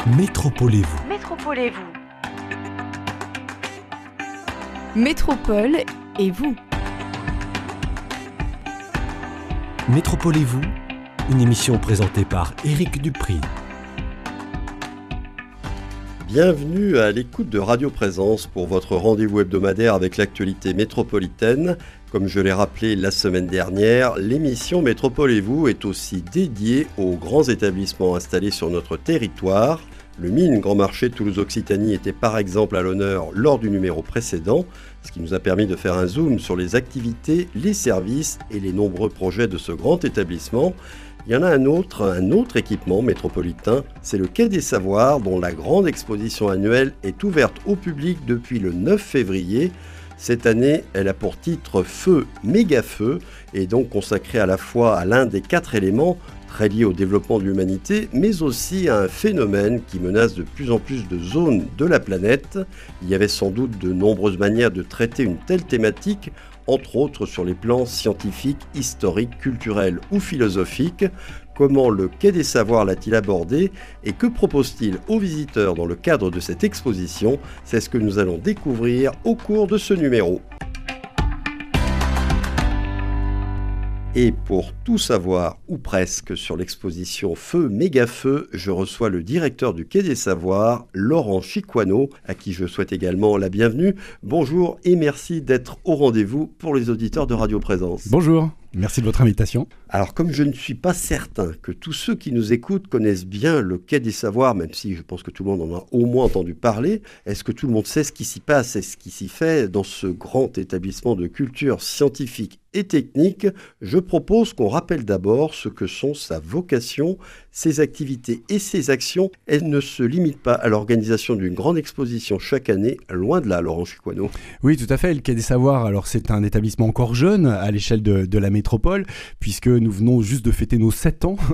Métropolez-vous. Métropolez-vous. Métropole et vous. Métropolez-vous, une émission présentée par Éric Dupri. Bienvenue à l'écoute de Radio Présence pour votre rendez-vous hebdomadaire avec l'actualité métropolitaine. Comme je l'ai rappelé la semaine dernière, l'émission Métropolez-vous est aussi dédiée aux grands établissements installés sur notre territoire. Le MIN Grand Marché de Toulouse-Occitanie était par exemple à l'honneur lors du numéro précédent, ce qui nous a permis de faire un zoom sur les activités, les services et les nombreux projets de ce grand établissement. Il y en a un autre équipement métropolitain, c'est le Quai des Savoirs, dont la grande exposition annuelle est ouverte au public depuis le 9 février. Cette année, elle a pour titre Feu, méga feu, et donc consacrée à la fois à l'un des 4 éléments très liés au développement de l'humanité, mais aussi à un phénomène qui menace de plus en plus de zones de la planète. Il y avait sans doute de nombreuses manières de traiter une telle thématique, entre autres sur les plans scientifiques, historiques, culturels ou philosophiques. Comment le Quai des Savoirs l'a-t-il abordé et que propose-t-il aux visiteurs dans le cadre de cette exposition? C'est ce que nous allons découvrir au cours de ce numéro. Et pour tout savoir, ou presque, sur l'exposition Feu, méga feu, je reçois le directeur du Quai des Savoirs, Laurent Chiquano, à qui je souhaite également la bienvenue. Bonjour et merci d'être au rendez-vous pour les auditeurs de Radio Présence. Bonjour, merci de votre invitation. Alors, comme je ne suis pas certain que tous ceux qui nous écoutent connaissent bien le Quai des Savoirs, même si je pense que tout le monde en a au moins entendu parler, est-ce que tout le monde sait ce qui s'y passe et ce qui s'y fait dans ce grand établissement de culture scientifique et technique? Je propose qu'on rappelle d'abord ce que sont sa vocation, ses activités et ses actions. Elles ne se limitent pas à l'organisation d'une grande exposition chaque année, loin de là, Laurent Chiquano. Oui, tout à fait. Le Quai des Savoirs, alors c'est un établissement encore jeune à l'échelle de la métropole, puisque nous venons juste de fêter nos 7 ans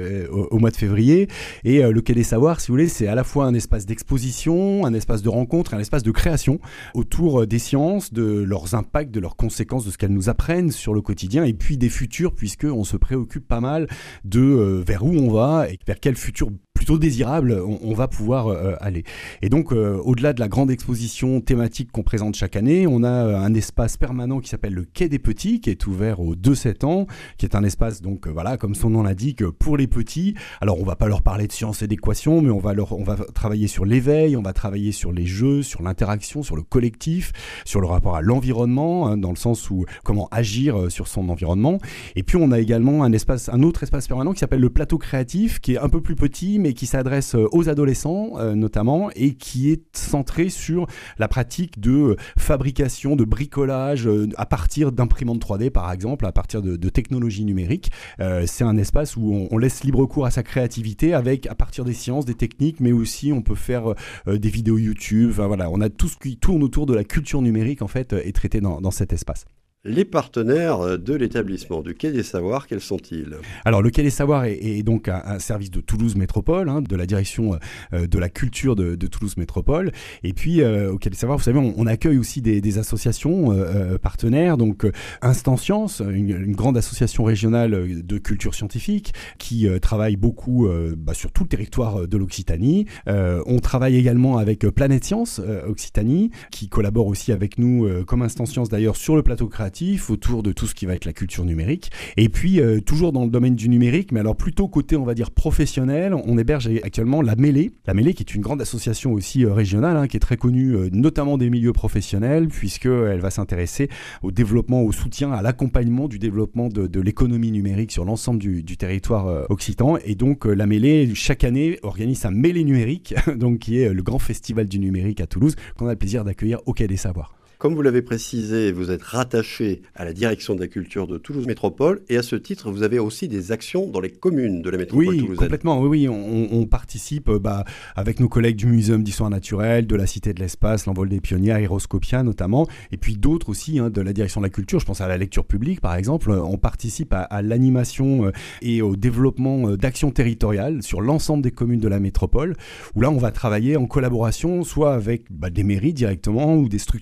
au mois de février. Et le Quai des Savoirs, si vous voulez, c'est à la fois un espace d'exposition, un espace de rencontre, un espace de création autour des sciences, de leurs impacts, de leurs conséquences, de ce qu'elles nous apprennent sur le quotidien, et puis des futurs, puisqu'on se préoccupe pas mal de vers où on va et vers quel futur plutôt désirable on va pouvoir aller. Et donc, au-delà de la grande exposition thématique qu'on présente chaque année, on a un espace permanent qui s'appelle le Quai des Petits, qui est ouvert aux 2-7 ans, qui est un espace, donc voilà, comme son nom l'indique, pour les petits. Alors, on va pas leur parler de science et d'équation, mais on va travailler sur l'éveil, on va travailler sur les jeux, sur l'interaction, sur le collectif, sur le rapport à l'environnement, hein, dans le sens où comment agir sur son environnement. Et puis, on a également un autre espace permanent qui s'appelle le plateau créatif, qui est un peu plus petit, mais qui s'adresse aux adolescents notamment, et qui est centré sur la pratique de fabrication, de bricolage à partir d'imprimantes 3D par exemple, à partir de technologies numériques. C'est un espace où on laisse libre cours à sa créativité avec, à partir des sciences, des techniques, mais aussi on peut faire des vidéos YouTube. Enfin, voilà, on a tout ce qui tourne autour de la culture numérique en fait est traité dans cet espace. Les partenaires de l'établissement du Quai des Savoirs, quels sont-ils? Alors, le Quai des Savoirs est donc un service de Toulouse Métropole, hein, de la direction de la culture de Toulouse Métropole. Et puis, au Quai des Savoirs, vous savez, on accueille aussi des associations partenaires. Donc, Instant Science, une grande association régionale de culture scientifique qui travaille beaucoup sur tout le territoire de l'Occitanie. On travaille également avec Planète Science Occitanie, qui collabore aussi avec nous, comme Instant Science d'ailleurs, sur le plateau créatif, autour de tout ce qui va être la culture numérique. Et puis, toujours dans le domaine du numérique, mais alors plutôt côté, on va dire, professionnel, on héberge actuellement la Mêlée. La Mêlée, qui est une grande association aussi régionale, hein, qui est très connue, notamment des milieux professionnels, puisqu'elle va s'intéresser au développement, au soutien, à l'accompagnement du développement de l'économie numérique sur l'ensemble du territoire occitan. Et donc, la Mêlée, chaque année, organise sa Mêlée numérique, donc, qui est le grand festival du numérique à Toulouse, qu'on a le plaisir d'accueillir au Quai des Savoirs. Comme vous l'avez précisé, vous êtes rattaché à la direction de la culture de Toulouse Métropole et à ce titre, vous avez aussi des actions dans les communes de la métropole toulousaine. Oui, complètement. Oui, on participe avec nos collègues du Muséum d'Histoire Naturelle, de la Cité de l'Espace, l'Envol des Pionniers, Aéroscopia notamment, et puis d'autres aussi de la direction de la culture. Je pense à la lecture publique, par exemple. On participe à l'animation et au développement d'actions territoriales sur l'ensemble des communes de la métropole, où là, on va travailler en collaboration, soit avec des mairies directement ou des structures culturelles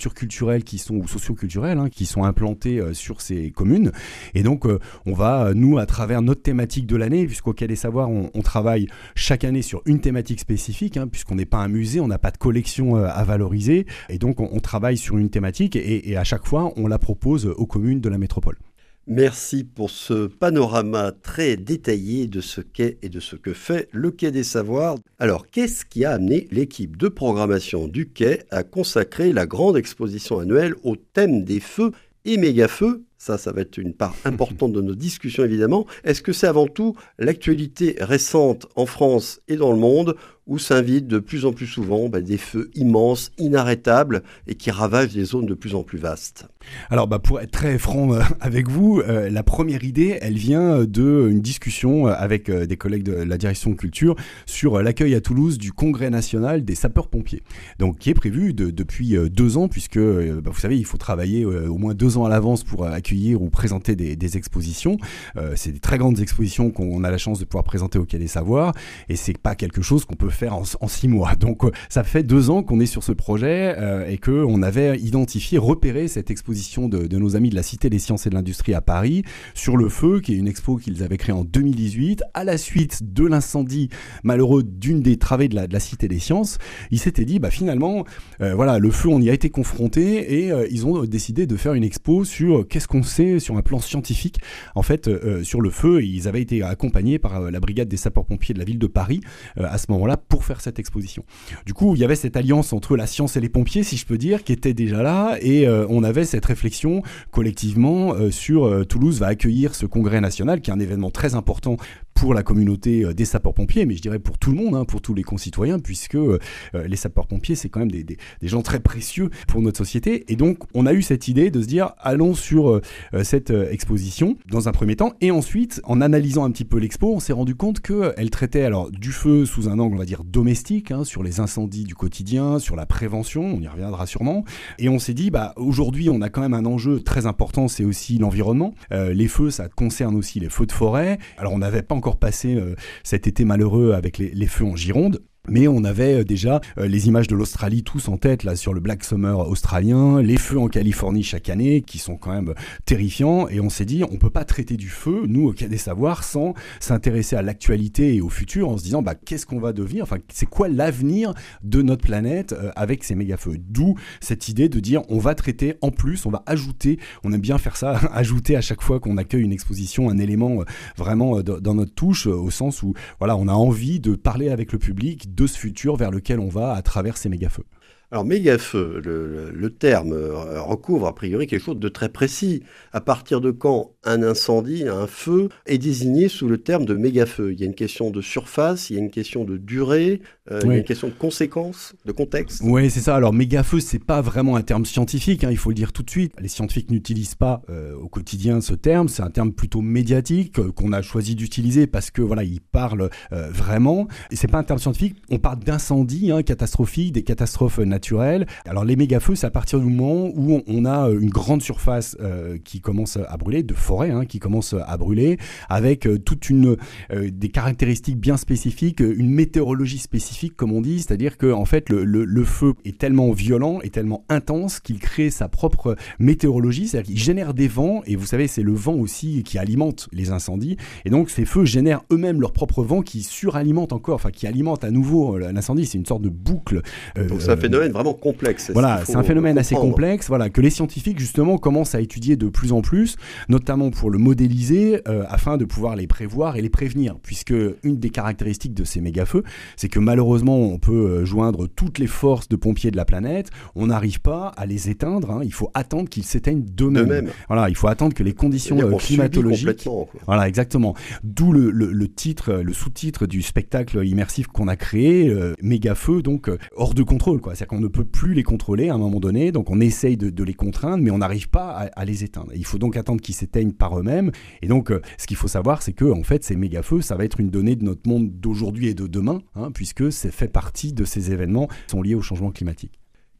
culturels ou socioculturels qui sont implantés sur ces communes. Et donc, on va, nous, à travers notre thématique de l'année, puisqu'au Quai des Savoirs, on travaille chaque année sur une thématique spécifique, puisqu'on n'est pas un musée, on n'a pas de collection à valoriser. Et donc, on travaille sur une thématique et à chaque fois, on la propose aux communes de la métropole. Merci pour ce panorama très détaillé de ce qu'est et de ce que fait le Quai des Savoirs. Alors, qu'est-ce qui a amené l'équipe de programmation du Quai à consacrer la grande exposition annuelle au thème des feux et méga-feux ? Ça va être une part importante de nos discussions, évidemment. Est-ce que c'est avant tout l'actualité récente en France et dans le monde où s'invitent de plus en plus souvent des feux immenses, inarrêtables et qui ravagent des zones de plus en plus vastes ? Alors, pour être très franc avec vous, la première idée, elle vient d'une discussion avec des collègues de la direction culture sur l'accueil à Toulouse du Congrès national des sapeurs-pompiers. Donc, qui est prévu depuis 2 ans, puisque, vous savez, il faut travailler au moins 2 ans à l'avance pour accueillir ou présenter des expositions. C'est des très grandes expositions qu'on a la chance de pouvoir présenter au Quai des Savoirs, et c'est pas quelque chose qu'on peut faire en 6 mois. Donc, ça fait 2 ans qu'on est sur ce projet et qu'on avait repéré cette exposition de nos amis de la Cité des Sciences et de l'Industrie à Paris sur le feu, qui est une expo qu'ils avaient créée en 2018 à la suite de l'incendie malheureux d'une des travées de la Cité des Sciences. Ils s'étaient dit finalement le feu, on y a été confronté, et ils ont décidé de faire une expo sur qu'est-ce qu'on sait sur un plan scientifique en fait sur le feu. Ils avaient été accompagnés par la brigade des sapeurs-pompiers de la ville de Paris à ce moment-là pour faire cette exposition. Du coup, il y avait cette alliance entre la science et les pompiers, si je peux dire, qui était déjà là, et on avait cette réflexion collectivement sur Toulouse va accueillir ce congrès national, qui est un événement très important pour la communauté des sapeurs-pompiers, mais je dirais pour tout le monde, pour tous les concitoyens, puisque les sapeurs-pompiers, c'est quand même des gens très précieux pour notre société. Et donc, on a eu cette idée de se dire, allons sur cette exposition, dans un premier temps, et ensuite, en analysant un petit peu l'expo, on s'est rendu compte qu'elle traitait alors du feu sous un angle, on va dire, domestique, sur les incendies du quotidien, sur la prévention, on y reviendra sûrement, et on s'est dit, aujourd'hui, on a quand même un enjeu très important, c'est aussi l'environnement. Les feux, ça concerne aussi les feux de forêt. Alors, on n'avait pas encore passé cet été malheureux avec les feux en Gironde. Mais on avait déjà les images de l'Australie tous en tête, là, sur le Black Summer australien, les feux en Californie chaque année, qui sont quand même terrifiants, et on s'est dit, on peut pas traiter du feu, nous, au Quai des Savoirs, sans s'intéresser à l'actualité et au futur, en se disant, qu'est-ce qu'on va devenir, c'est quoi l'avenir de notre planète avec ces méga-feux. D'où cette idée de dire, on va traiter en plus, on va ajouter, on aime bien faire ça, ajouter à chaque fois qu'on accueille une exposition, un élément vraiment dans notre touche, au sens où, on a envie de parler avec le public, de ce futur vers lequel on va à travers ces méga-feux. Alors, méga-feu, le terme recouvre a priori quelque chose de très précis. À partir de quand un incendie, un feu, est désigné sous le terme de méga-feu ? Il y a une question de surface, il y a une question de durée, il y a une question de conséquences, de contexte. Oui, c'est ça. Alors, méga-feu, c'est pas vraiment un terme scientifique, il faut le dire tout de suite. Les scientifiques n'utilisent pas au quotidien ce terme. C'est un terme plutôt médiatique qu'on a choisi d'utiliser parce que il parle vraiment. Et c'est pas un terme scientifique. On parle d'incendies catastrophiques, des catastrophes naturelles. Alors les méga-feux, c'est à partir du moment où on a une grande surface qui commence à brûler, de forêt qui commence à brûler, avec toute des caractéristiques bien spécifiques, une météorologie spécifique comme on dit, c'est-à-dire que en fait le feu est tellement violent et tellement intense qu'il crée sa propre météorologie, c'est-à-dire qu'il génère des vents, et vous savez c'est le vent aussi qui alimente les incendies, et donc ces feux génèrent eux-mêmes leur propre vent qui suralimente encore, qui alimente à nouveau l'incendie. C'est une sorte de boucle. Donc c'est un phénomène vraiment complexe. C'est un phénomène assez complexe, que les scientifiques justement commencent à étudier de plus en plus, notamment pour le modéliser, afin de pouvoir les prévoir et les prévenir, puisque une des caractéristiques de ces méga-feux, c'est que malheureusement on peut joindre toutes les forces de pompiers de la planète, on n'arribe pas à les éteindre, il faut attendre qu'ils s'éteignent d'eux-mêmes. Il faut attendre que les conditions climatologiques... Voilà, exactement. D'où le titre, le sous-titre du spectacle immersif qu'on a créé, méga-feux, donc hors de contrôle, C'est-à-dire qu'on ne peut plus les contrôler à un moment donné, donc on essaye de les contraindre, mais on n'arrive pas à les éteindre. Il faut donc attendre qu'ils s'éteignent par eux-mêmes, et donc ce qu'il faut savoir, c'est que en fait, ces méga-feux, ça va être une donnée de notre monde d'aujourd'hui et de demain, puisque c'est fait partie de ces événements qui sont liés au changement climatique.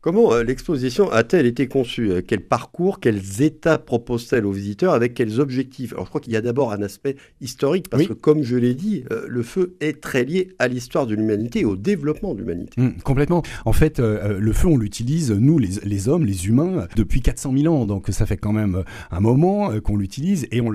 Comment l'exposition a-t-elle été conçue? Quel parcours, quelles étapes propose-t-elle aux visiteurs, avec quels objectifs? Alors je crois qu'il y a d'abord un aspect historique, parce que comme je l'ai dit, le feu est très lié à l'histoire de l'humanité et au développement de l'humanité. Complètement. En fait, le feu, on l'utilise, nous, les hommes, les humains, depuis 400 000 ans. Donc ça fait quand même un moment qu'on l'utilise, et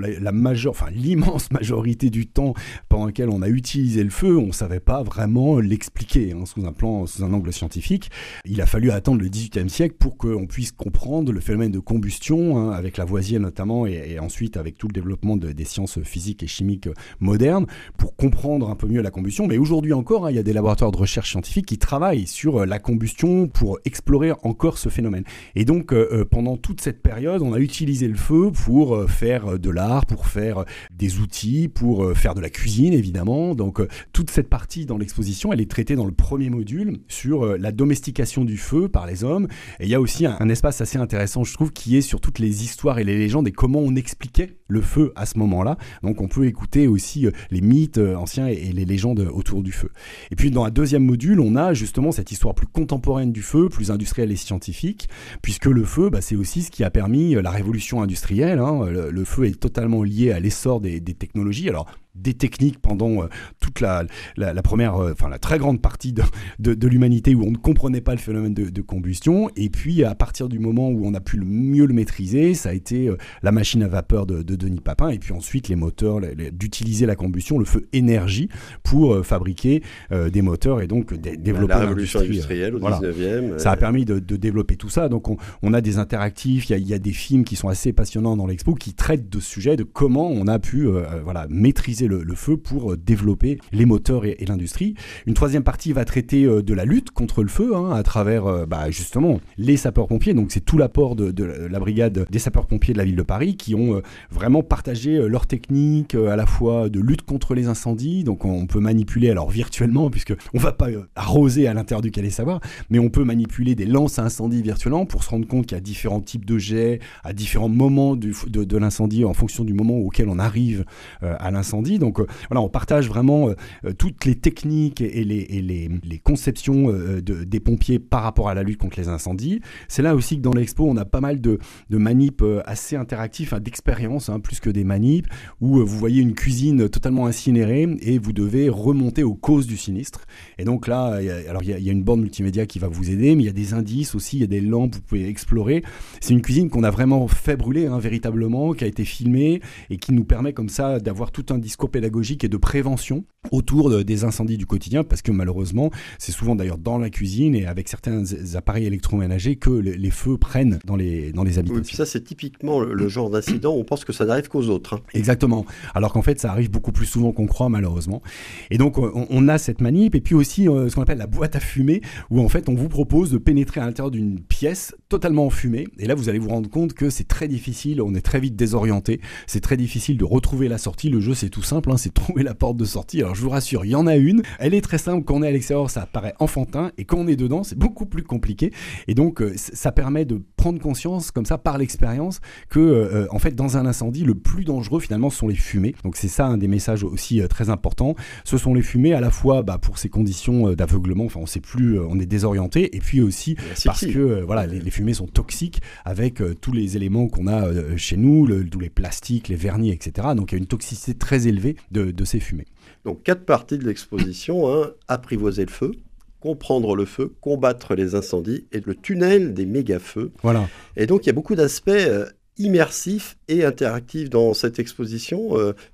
l'immense majorité du temps pendant lequel on a utilisé le feu, on ne savait pas vraiment l'expliquer sous un angle scientifique. Il a fallu attendre le XVIIIe siècle pour qu'on puisse comprendre le phénomène de combustion, avec Lavoisier notamment, et ensuite avec tout le développement des sciences physiques et chimiques modernes, pour comprendre un peu mieux la combustion. Mais aujourd'hui encore, il y a des laboratoires de recherche scientifique qui travaillent sur la combustion pour explorer encore ce phénomène. Et donc, pendant toute cette période, on a utilisé le feu pour faire de l'art, pour faire des outils, pour faire de la cuisine, évidemment. Donc, toute cette partie dans l'exposition, elle est traitée dans le premier module sur la domestication du feu par les hommes. Et il y a aussi un espace assez intéressant, je trouve, qui est sur toutes les histoires et les légendes et comment on expliquait le feu à ce moment-là. Donc on peut écouter aussi les mythes anciens et les légendes autour du feu. Et puis dans un deuxième module, on a justement cette histoire plus contemporaine du feu, plus industrielle et scientifique, puisque le feu, c'est aussi ce qui a permis la révolution industrielle. Le feu est totalement lié à l'essor des technologies. Alors, des techniques pendant toute la première, la très grande partie de l'humanité où on ne comprenait pas le phénomène de combustion. Et puis, à partir du moment où on a pu mieux le maîtriser, ça a été la machine à vapeur de Denis Papin. Et puis ensuite, les moteurs, d'utiliser la combustion, le feu énergie, pour fabriquer des moteurs et donc développer la révolution industrielle au 19e. Ça a permis de développer tout ça. Donc, on a des interactifs, il y a des films qui sont assez passionnants dans l'expo qui traitent de ce sujet, de comment on a pu maîtriser le feu pour développer les moteurs et l'industrie. Une troisième partie va traiter de la lutte contre le feu à travers justement les sapeurs-pompiers. Donc c'est tout l'apport de la brigade des sapeurs-pompiers de la ville de Paris qui ont vraiment partagé leurs techniques à la fois de lutte contre les incendies. Donc on peut manipuler, alors virtuellement, puisque on va pas arroser à l'intérieur du Calais Savoir, mais on peut manipuler des lances à incendie virtuellement pour se rendre compte qu'il y a différents types de jets à différents moments de l'incendie en fonction du moment auquel on arrive à l'incendie. Donc on partage vraiment toutes les techniques et les conceptions des pompiers par rapport à la lutte contre les incendies. C'est là aussi que dans l'expo, on a pas mal de manips assez interactifs, d'expériences, plus que des manips, où vous voyez une cuisine totalement incinérée et vous devez remonter aux causes du sinistre. Et donc là, il y a une borne multimédia qui va vous aider, mais il y a des indices aussi, il y a des lampes, vous pouvez explorer. C'est une cuisine qu'on a vraiment fait brûler, véritablement, qui a été filmée et qui nous permet comme ça d'avoir tout un discours pédagogique et de prévention autour des incendies du quotidien, parce que malheureusement, c'est souvent d'ailleurs dans la cuisine et avec certains appareils électroménagers que les feux prennent dans les habitations. Oui, puis ça, c'est typiquement le genre d'incident où on pense que ça n'arrive qu'aux autres. Exactement. Alors qu'en fait, ça arrive beaucoup plus souvent qu'on croit, malheureusement. Et donc, on a cette manip, et puis aussi ce qu'on appelle la boîte à fumée, où en fait, on vous propose de pénétrer à l'intérieur d'une pièce totalement enfumée. Et là, vous allez vous rendre compte que c'est très difficile, on est très vite désorienté, c'est très difficile de retrouver la sortie. Le jeu, c'est tout simple, c'est trouver la porte de sortie. Alors, je vous rassure, il y en a une. Elle est très simple. Quand on est à l'extérieur, ça paraît enfantin, et quand on est dedans, c'est beaucoup plus compliqué. Et donc, ça permet de prendre conscience, comme ça, par l'expérience, que, en fait, dans un incendie, le plus dangereux, finalement, ce sont les fumées. Donc, c'est ça un des messages aussi très importants. Ce sont les fumées, à la fois pour ces conditions d'aveuglement, on sait plus, on est désorienté, et puis aussi parce que les fumées sont toxiques avec tous les éléments qu'on a chez nous, tous les plastiques, les vernis, etc. Donc, il y a une toxicité très élevée de ces fumées. Donc 4 parties de l'exposition, apprivoiser le feu, comprendre le feu, combattre les incendies et le tunnel des méga-feux. Voilà. Et donc il y a beaucoup d'aspects immersifs et interactifs dans cette exposition.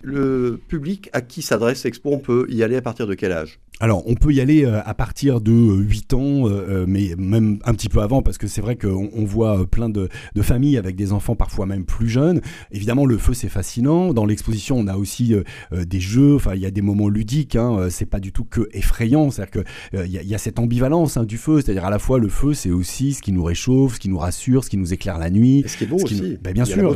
Le public à qui s'adresse l'expo, on peut y aller à partir de quel âge ? Alors, on peut y aller à partir de 8 ans, mais même un petit peu avant, parce que c'est vrai qu'on voit plein de familles avec des enfants parfois même plus jeunes. Évidemment, le feu, c'est fascinant. Dans l'exposition, on a aussi des jeux, il y a des moments ludiques, c'est pas du tout que effrayant. C'est-à-dire qu'il y a cette ambivalence du feu, c'est-à-dire à la fois le feu, c'est aussi ce qui nous réchauffe, ce qui nous rassure, ce qui nous éclaire la nuit. Et ce qui est beau aussi, bien sûr, la beauté du feu.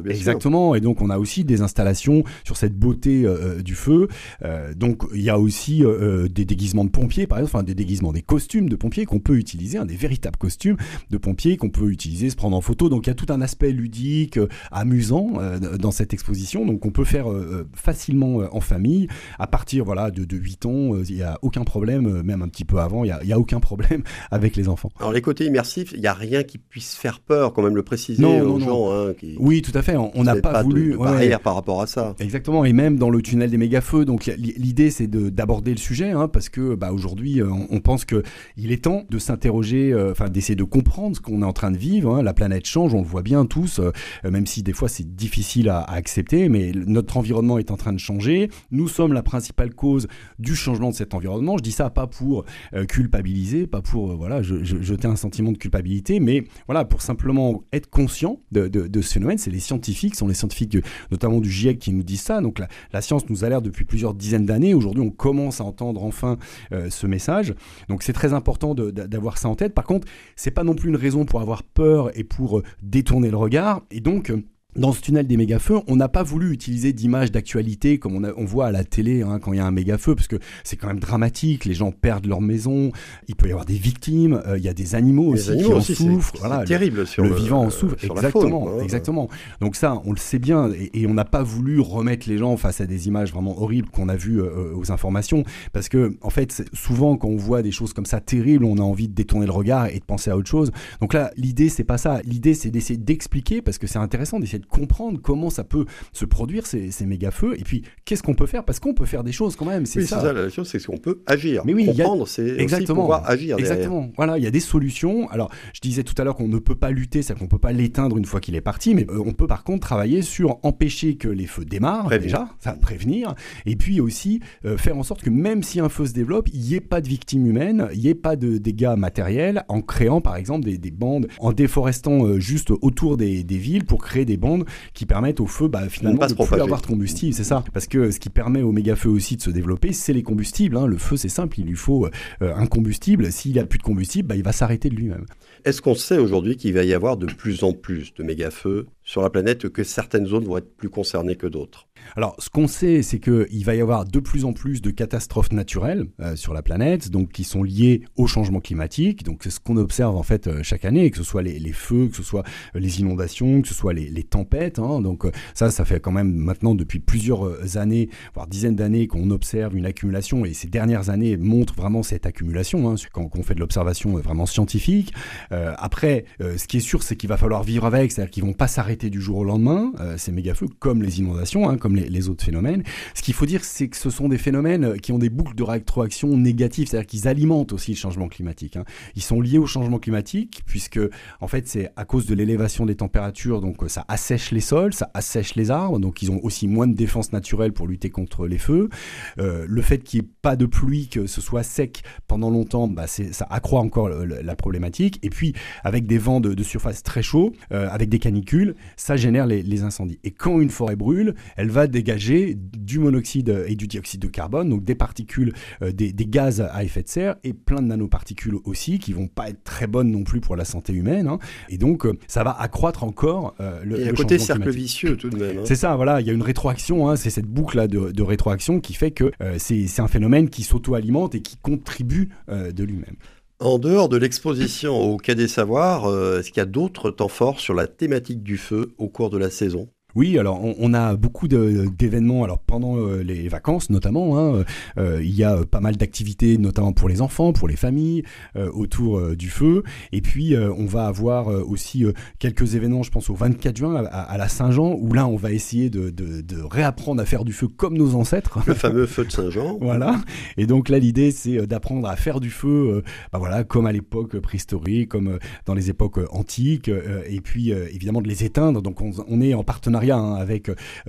bien sûr. Exactement, et donc on a aussi des installations sur cette beauté du feu. Donc il y a aussi des déguisements de pompiers, par exemple, des déguisements, des costumes de pompiers qu'on peut utiliser, des véritables costumes de pompiers qu'on peut utiliser, se prendre en photo. Donc il y a tout un aspect ludique, amusant dans cette exposition. Donc on peut faire facilement en famille. À partir de 8 ans, il n'y a aucun problème, même un petit peu avant, il n'y a aucun problème avec les enfants. Alors les côtés immersifs, il n'y a rien qui puisse faire peur, quand même le préciser aux gens. Oui, tout à fait. On n'a pas voulu de barrière par rapport à ça. Exactement. Et même dans le tunnel des méga-feux. Donc l'idée, c'est d'aborder le sujet, parce que aujourd'hui, on pense qu'il est temps de s'interroger, d'essayer de comprendre ce qu'on est en train de vivre. La planète change, on le voit bien tous, même si des fois c'est difficile à accepter, mais notre environnement est en train de changer. Nous sommes la principale cause du changement de cet environnement. Je dis ça pas pour culpabiliser, pas pour jeter un sentiment de culpabilité, mais pour simplement être conscient de ce phénomène. C'est les scientifiques, notamment du GIEC qui nous disent ça. Donc la science nous alerte depuis plusieurs dizaines d'années. Aujourd'hui, on commence à entendre enfin ce message. Donc c'est très important d'avoir ça en tête. Par contre, c'est pas non plus une raison pour avoir peur et pour détourner le regard. Et donc dans ce tunnel des méga-feux, on n'a pas voulu utiliser d'images d'actualité comme on voit à la télé quand il y a un méga-feu, parce que c'est quand même dramatique, les gens perdent leur maison, il peut y avoir des victimes, il y a des animaux aussi qui en souffrent. C'est terrible sur le vivant en souffre, exactement, la faune, exactement. Donc ça, on le sait bien, et on n'a pas voulu remettre les gens face à des images vraiment horribles qu'on a vues aux informations, parce que en fait, souvent quand on voit des choses comme ça terribles, on a envie de détourner le regard et de penser à autre chose. Donc là, l'idée, c'est pas ça. L'idée, c'est d'essayer d'expliquer, parce que c'est intéressant d'essayer de comprendre comment ça peut se produire ces méga-feux, et puis qu'est-ce qu'on peut faire, parce qu'on peut faire des choses quand même, c'est ça. La chose, c'est qu'on peut agir. Mais oui, comprendre, c'est aussi pouvoir agir derrière. Exactement, voilà, il y a des solutions. Alors, je disais tout à l'heure qu'on ne peut pas lutter, c'est-à-dire qu'on ne peut pas l'éteindre une fois qu'il est parti, mais on peut par contre travailler sur empêcher que les feux démarrent, prévenir, et puis aussi faire en sorte que même si un feu se développe, il n'y ait pas de victimes humaines, il n'y ait pas de dégâts matériels, en créant par exemple des bandes, en déforestant juste autour des villes pour créer des bandes qui permettent au feu finalement de ne plus avoir de combustible, c'est ça. Parce que ce qui permet au méga-feu aussi de se développer, c'est les combustibles. Le feu, c'est simple, il lui faut un combustible. S'il n'a plus de combustible, il va s'arrêter de lui-même. Est-ce qu'on sait aujourd'hui qu'il va y avoir de plus en plus de méga-feux sur la planète, que certaines zones vont être plus concernées que d'autres? Alors, ce qu'on sait, c'est qu'il va y avoir de plus en plus de catastrophes naturelles sur la planète, donc qui sont liées au changement climatique. Donc, c'est ce qu'on observe en fait chaque année, que ce soit les feux, que ce soit les inondations, que ce soit les tempêtes. Donc, ça fait quand même maintenant depuis plusieurs années, voire dizaines d'années, qu'on observe une accumulation. Et ces dernières années montrent vraiment cette accumulation, quand on fait de l'observation vraiment scientifique. Après, ce qui est sûr, c'est qu'il va falloir vivre avec, c'est-à-dire qu'ils vont pas s'arrêter du jour au lendemain, ces méga-feux, comme les inondations, comme les autres phénomènes. Ce qu'il faut dire, c'est que ce sont des phénomènes qui ont des boucles de rétroaction négatives, c'est-à-dire qu'ils alimentent aussi le changement climatique. Ils sont liés au changement climatique, puisque en fait, c'est à cause de l'élévation des températures, donc ça assèche les sols, ça assèche les arbres, donc ils ont aussi moins de défense naturelle pour lutter contre les feux. Le fait qu'il n'y ait pas de pluie, que ce soit sec pendant longtemps, ça accroît encore la problématique. Et puis, avec des vents de surface très chauds, avec des canicules, ça génère les incendies. Et quand une forêt brûle, elle va dégager du monoxyde et du dioxyde de carbone, donc des particules, des gaz à effet de serre, et plein de nanoparticules aussi, qui vont pas être très bonnes non plus pour la santé humaine. Et donc, ça va accroître encore le changement climatique. Il y a un côté cercle vicieux tout de même. C'est ça, voilà, il y a une rétroaction, c'est cette boucle-là de rétroaction qui fait que c'est un phénomène qui s'auto-alimente et qui contribue de lui-même. En dehors de l'exposition au Quai des Savoirs, est-ce qu'il y a d'autres temps forts sur la thématique du feu au cours de la saison ? Oui, alors on a beaucoup d'événements, alors pendant les vacances notamment, il y a pas mal d'activités, notamment pour les enfants, pour les familles, autour du feu. Et puis on va avoir aussi quelques événements, je pense au 24 juin à la Saint-Jean, où là on va essayer de réapprendre à faire du feu comme nos ancêtres. Le fameux feu de Saint-Jean. Voilà. Et donc là l'idée c'est d'apprendre à faire du feu, comme à l'époque préhistorique, comme dans les époques antiques, et puis évidemment de les éteindre. Donc on est en partenariat avec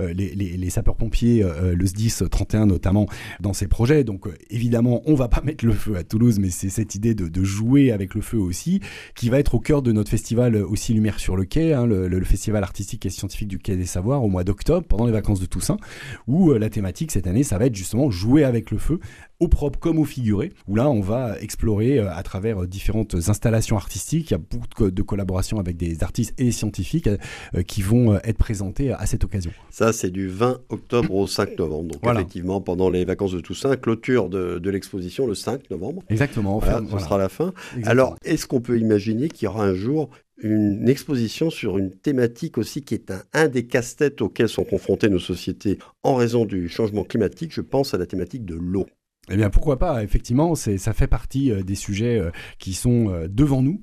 les sapeurs-pompiers, le SDIS 31 notamment, dans ces projets. Donc évidemment, on va pas mettre le feu à Toulouse, mais c'est cette idée de jouer avec le feu aussi, qui va être au cœur de notre festival aussi Lumière sur le Quai, le festival artistique et scientifique du Quai des Savoirs, au mois d'octobre, pendant les vacances de Toussaint, où la thématique cette année, ça va être justement jouer avec le feu au propre comme au figuré, où là on va explorer à travers différentes installations artistiques. Il y a beaucoup de collaborations avec des artistes et des scientifiques qui vont être présentés à cette occasion. Ça, c'est du 20 octobre au 5 novembre. Donc effectivement, pendant les vacances de Toussaint, clôture de l'exposition le 5 novembre. Exactement. Ce sera la fin. Exactement. Alors, est-ce qu'on peut imaginer qu'il y aura un jour une exposition sur une thématique aussi qui est un des casse-têtes auxquels sont confrontées nos sociétés en raison du changement climatique? Je pense à la thématique de l'eau. Eh bien, pourquoi pas, effectivement, ça fait partie des sujets qui sont devant nous,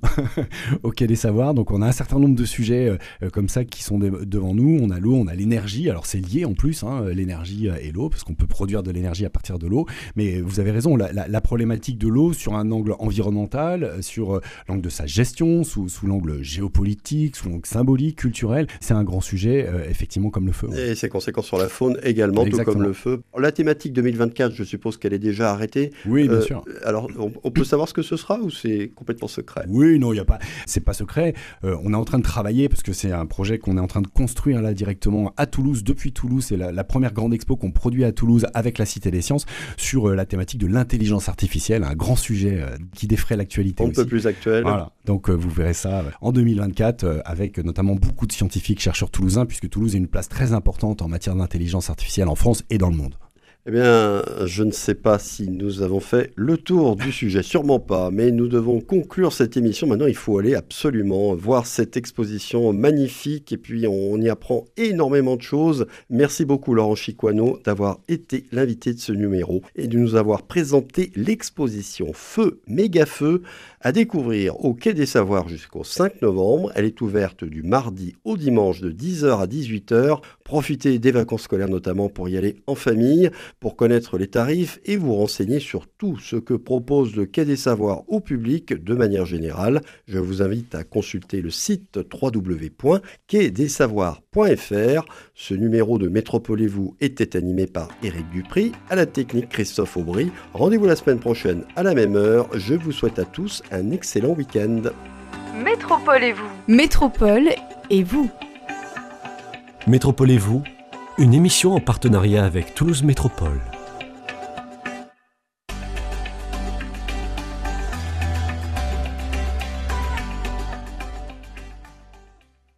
au Quai des Savoirs. Donc, on a un certain nombre de sujets comme ça qui sont devant nous. On a l'eau, on a l'énergie. Alors, c'est lié en plus, l'énergie et l'eau, parce qu'on peut produire de l'énergie à partir de l'eau. Mais vous avez raison, la problématique de l'eau sur un angle environnemental, sur l'angle de sa gestion, sous l'angle géopolitique, sous l'angle symbolique, culturel, c'est un grand sujet, effectivement, comme le feu. Et ses conséquences sur la faune également, Exactement. Tout comme le feu. La thématique 2024, je suppose qu'elle est déjà arrêté. Oui, bien sûr. Alors, on peut savoir ce que ce sera ou c'est complètement secret? Oui, non, c'est pas secret. On est en train de travailler parce que c'est un projet qu'on est en train de construire là directement à Toulouse. Depuis Toulouse, c'est la première grande expo qu'on produit à Toulouse avec la Cité des Sciences sur la thématique de l'intelligence artificielle, un grand sujet qui défraie l'actualité. Un peu plus actuel. Voilà. Donc vous verrez ça en 2024 avec notamment beaucoup de scientifiques, chercheurs toulousains, puisque Toulouse a une place très importante en matière d'intelligence artificielle en France et dans le monde. Eh bien, je ne sais pas si nous avons fait le tour du sujet, sûrement pas, mais nous devons conclure cette émission. Maintenant, il faut aller absolument voir cette exposition magnifique et puis on y apprend énormément de choses. Merci beaucoup Laurent Chicoineau d'avoir été l'invité de ce numéro et de nous avoir présenté l'exposition Feu, Méga Feu à découvrir au Quai des Savoirs jusqu'au 5 novembre. Elle est ouverte du mardi au dimanche de 10h à 18h. Profitez des vacances scolaires notamment pour y aller en famille, pour connaître les tarifs et vous renseigner sur tout ce que propose le Quai des Savoirs au public de manière générale. Je vous invite à consulter le site www.quaidessavoirs.fr. Ce numéro de Métropolez-vous était animé par Éric Dupry, à la technique Christophe Aubry. Rendez-vous la semaine prochaine à la même heure. Je vous souhaite à tous un excellent week-end. Métropolez-vous. Métropole et vous. Métropolez-vous, une émission en partenariat avec Toulouse Métropole.